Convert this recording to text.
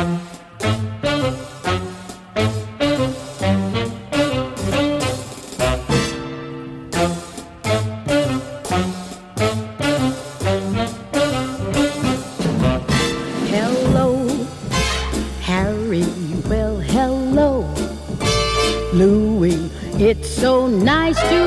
Hello, Harry. Well, hello, Louie. It's so nice to